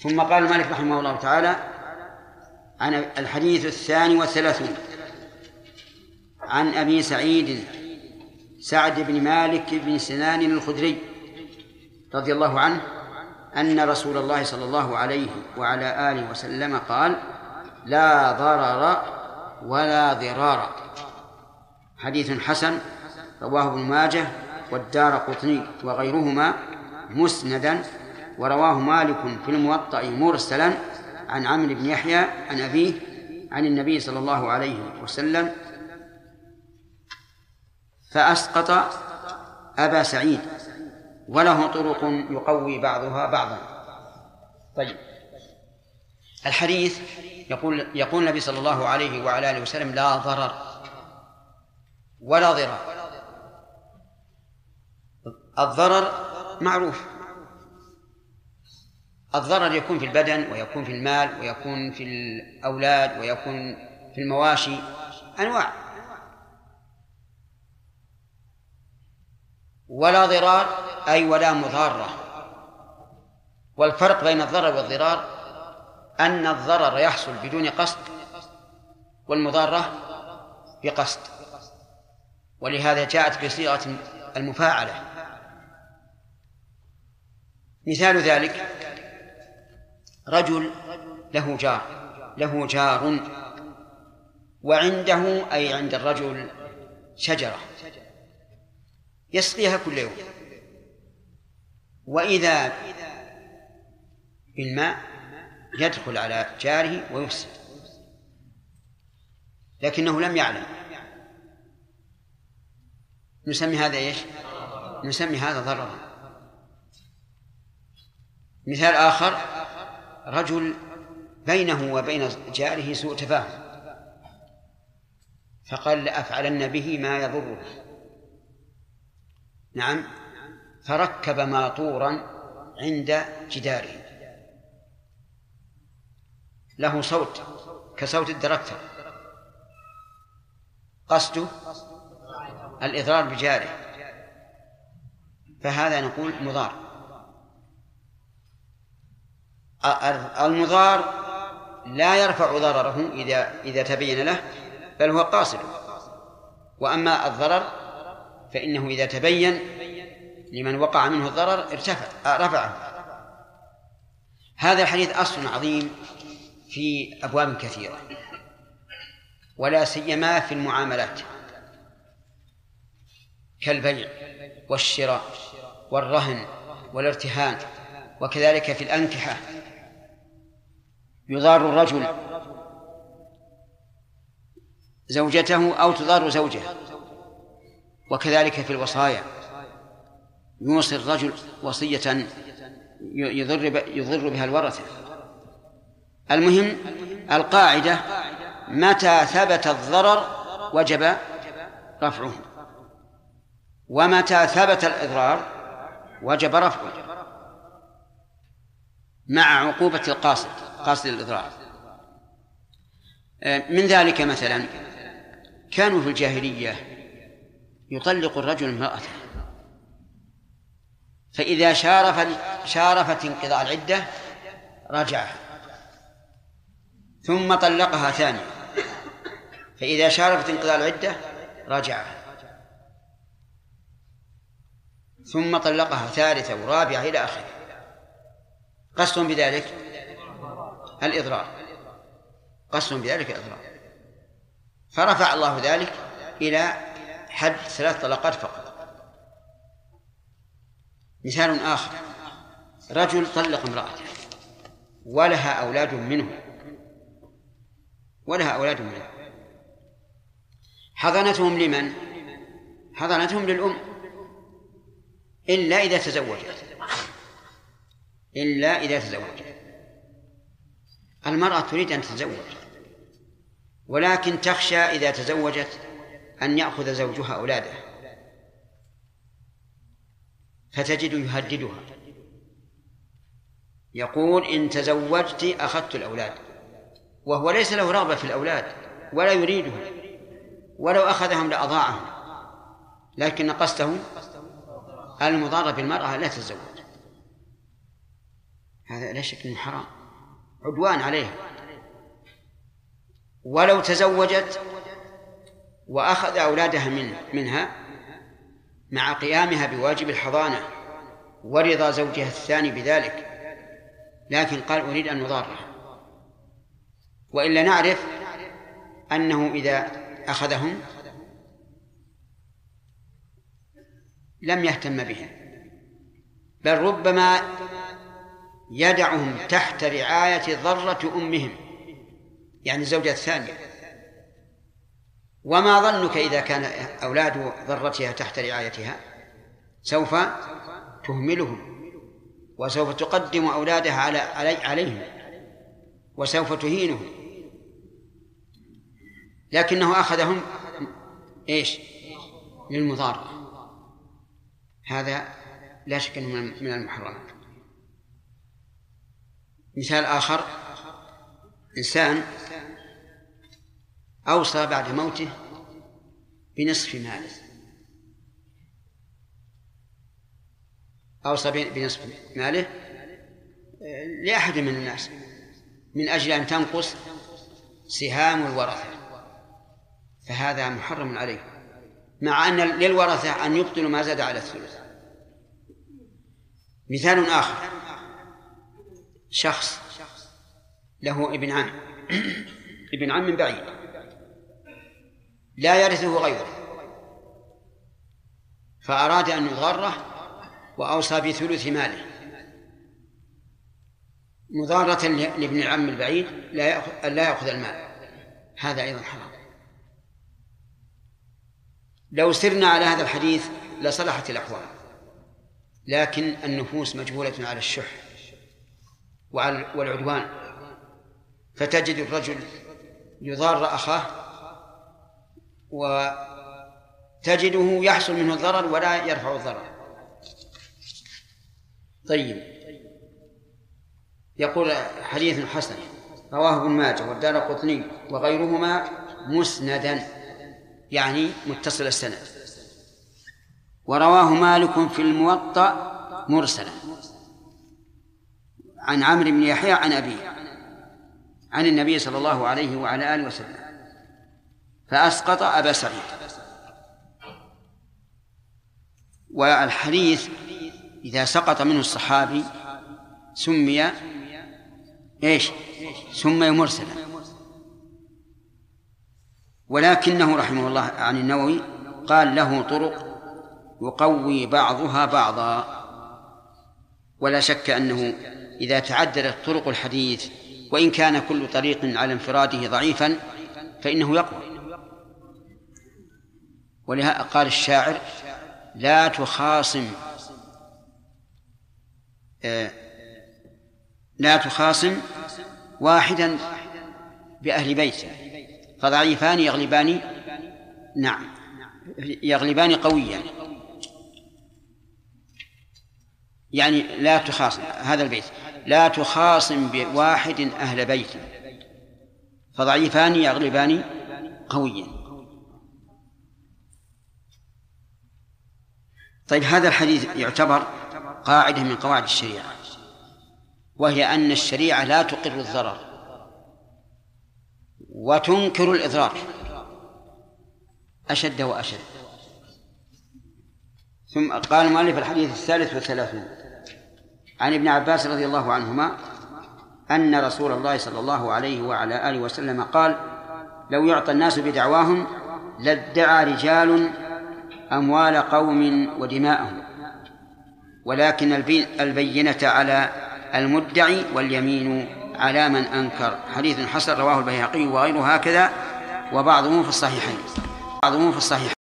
ثم قال مالك رحمه الله تعالى: عن الحديث 32 عن أبي سعيد سعد بن مالك بن سنان الخدري رضي الله عنه أن رسول الله صلى الله عليه وعلى آله وسلم قال: لا ضرر ولا ضرار. حديث حسن رواه ابن ماجه والدارقطني وغيرهما مسندا، ورواه مالك في الموطأ مرسلا عن عمرو بن يحيى عن أبيه عن النبي صلى الله عليه وسلم، فأسقط أبا سعيد، وله طرق يقوي بعضها بعضا. طيب، الحديث يقول النبي صلى الله عليه وعلى آله وسلم: لا ضرر ولا ضرار. الضرر معروف، الضرر يكون في البدن ويكون في المال ويكون في الأولاد ويكون في المواشي، أنواع. ولا ضرار أي ولا مضارة. والفرق بين الضرر والضرار أن الضرر يحصل بدون قصد والمضارة بقصد، ولهذا جاءت بصيغة المفاعلة. مثال ذلك: رجل له جار وعنده أي عند الرجل شجرة يسقيها كل يوم، وإذا بالماء يدخل على جاره ويفسد، لكنه لم يعلم. نسمي هذا إيش؟ نسمي هذا ضررا. مثال آخر: رجل بينه وبين جاره سوء تفاهم، فقال: لأفعلن به ما يضره. نعم، فركب ماطورا عند جداره له صوت كصوت الدركتر، قصده الإضرار بجاره، فهذا نقول مضار. المضار لا يرفع ضرره إذا تبين له، بل هو قاصد. وأما الضرر فإنه إذا تبين لمن وقع منه الضرر رفعه. هذا الحديث أصل عظيم في أبواب كثيرة، ولا سيما في المعاملات كالبيع والشراء والرهن والارتهان، وكذلك في الأنكحة يضار الرجل زوجته أو تضار زوجه، وكذلك في الوصايا يوصي الرجل وصية يضر بها الورثة. المهم القاعدة: متى ثبت الضرر وجب رفعه، ومتى ثبت الإضرار وجب رفعه، مع عقوبة قاصد الإضرار. من ذلك مثلا: كانوا في الجاهلية يطلق الرجل امرأته، فإذا شارفت انقضاء العدة رجعها، ثم طلقها ثانية، فإذا شارفت انقضاء العدة رجعها، ثم طلقها ثالثة ورابعة إلى آخره، قصد بذلك الإضرار، فرفع الله ذلك إلى حد 3 طلقات فقط. مثال آخر: رجل طلق امرأته ولها أولاد منه، حضانتهم لمن؟ حضانتهم للأم، إلا إذا تزوجت. المرأة تريد أن تتزوج، ولكن تخشى إذا تزوجت أن يأخذ زوجها أولاده، فتجد يهددها، يقول: إن تزوجت أخذت الأولاد، وهو ليس له رغبة في الأولاد ولا يريدهم، ولو أخذهم لأضاعهم، لكن قصده المضارة بالمرأة لا تتزوج. هذا لا شك أنه حرام، عدوان عليها. ولو تزوجت وأخذ أولادها منها مع قيامها بواجب الحضانة ورضا زوجها الثاني بذلك، لكن قال أريد أن نضاره، وإلا نعرف أنه إذا أخذهم لم يهتم بهم، بل ربما يدعهم تحت رعاية ضرة أمهم، يعني الزوجة الثانية. وما ظنك إذا كان أولاد ضرتها تحت رعايتها؟ سوف تهملهم، وسوف تقدم أولادها عليهم، وسوف تهينهم. لكنه أخذهم إيش؟ للمضارة. هذا لا شك أنه من المحرمات. مثال آخر: إنسان أوصى بعد موته بنصف ماله، أوصى بنصف ماله لأحد من الناس من أجل أن تنقص سهام الورثة، فهذا محرم عليه، مع أن للورثة أن يبطلوا ما زاد على الثلث. مثال آخر: شخص له ابن عم ابن عم من بعيد لا يرثه غيره، فأراد أن يضاره وأوصى بثلث ماله مضارة لابن العم البعيد لا يأخذ المال، هذا أيضا حرام. لو سرنا على هذا الحديث لصلحت الأحوال، لكن النفوس مجبولة على الشح والعدوان، فتجد الرجل يضار أخاه وتجده يحصل منه الضرر ولا يرفع الضرر. طيب، يقول حديث حسن رواه ابن ماجه والدارقطني وغيرهما مسندا، يعني متصل السند، ورواه مالك في الموطأ مرسلا عن عمرو بن يحيى عن أبيه عن النبي صلى الله عليه وعلى آله وسلم، فأسقط أبا سعيد. والحديث إذا سقط منه الصحابي سمي إيش؟ سمي مرسلا. ولكنه رحمه الله عن النووي قال له طرق يقوي بعضها بعضا، ولا شك أنه إذا تعددت طرق الحديث وإن كان كل طريق على انفراده ضعيفا فإنه يقوى. ولهذا قال الشاعر: لا تخاصم واحدا بأهل بيته فضعيفان يغلبان قويا. يعني لا تخاصم، هذا البيت: لا تخاصم بواحد أهل بيت فضعيفان يغلبان قويا. طيب، هذا الحديث يعتبر قاعدة من قواعد الشريعة، وهي أن الشريعة لا تقر الضرر وتنكر الإضرار أشد وأشد. ثم قال المؤلف: الحديث 33 عن ابن عباس رضي الله عنهما أن رسول الله صلى الله عليه وعلى آله وسلم قال: لو يعطى الناس بدعواهم لادعى رجال أموال قوم ودماءهم، ولكن البينة على المدعي واليمين على من أنكر. حديث حسن رواه البيهقي وغيره هكذا، وبعضهم في الصحيحين.